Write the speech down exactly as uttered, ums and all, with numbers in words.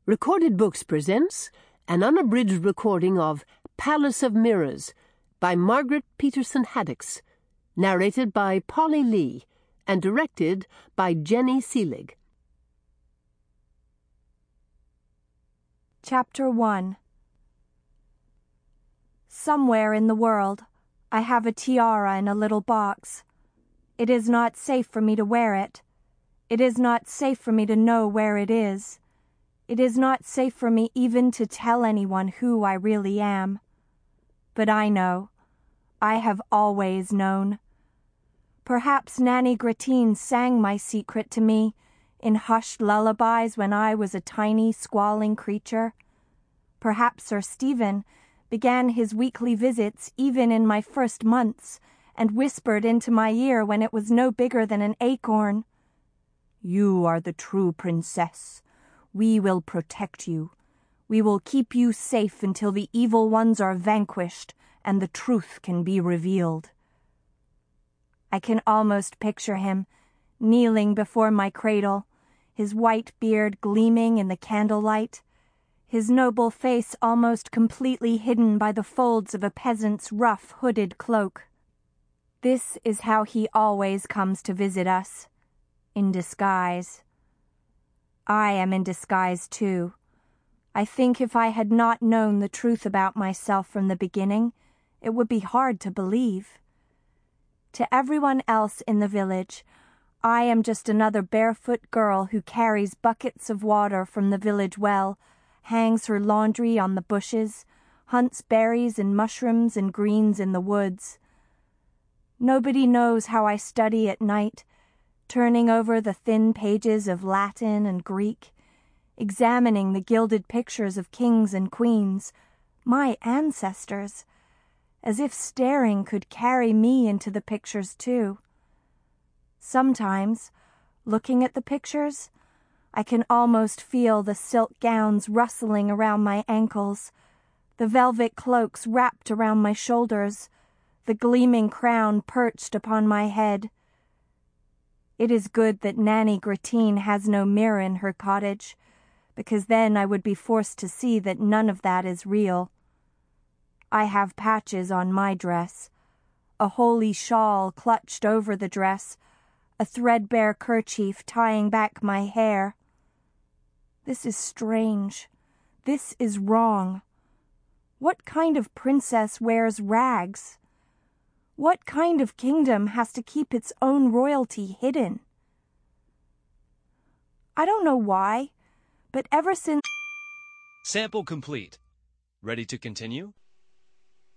Recorded Books presents an unabridged recording of Palace of Mirrors by Margaret Peterson Haddix, narrated by Polly Lee and directed by Jenny Seelig. Chapter one. Somewhere in the world, I have a tiara in a little box. It is not safe for me to wear it. It is not safe for me to know where it is. It is not safe for me even to tell anyone who I really am. But I know. I have always known. Perhaps Nanny Gratine sang my secret to me in hushed lullabies when I was a tiny, squalling creature. Perhaps Sir Stephen began his weekly visits even in my first months and whispered into my ear when it was no bigger than an acorn. "You are the true princess. We will protect you. We will keep you safe until the evil ones are vanquished and the truth can be revealed." I can almost picture him, kneeling before my cradle, his white beard gleaming in the candlelight, his noble face almost completely hidden by the folds of a peasant's rough hooded cloak. This is how he always comes to visit us, in disguise. I am in disguise too. I think if I had not known the truth about myself from the beginning, it would be hard to believe. To everyone else in the village, I am just another barefoot girl who carries buckets of water from the village well, hangs her laundry on the bushes, hunts berries and mushrooms and greens in the woods. Nobody knows how I study at night, turning over the thin pages of Latin and Greek, examining the gilded pictures of kings and queens, my ancestors, as if staring could carry me into the pictures too. Sometimes, looking at the pictures, I can almost feel the silk gowns rustling around my ankles, the velvet cloaks wrapped around my shoulders, the gleaming crown perched upon my head. It is good that Nanny Gratine has no mirror in her cottage, because then I would be forced to see that none of that is real. I have patches on my dress, a holy shawl clutched over the dress, a threadbare kerchief tying back my hair. This is strange. This is wrong. What kind of princess wears rags? What kind of kingdom has to keep its own royalty hidden? I don't know why, but ever since... Sample complete. Ready to continue?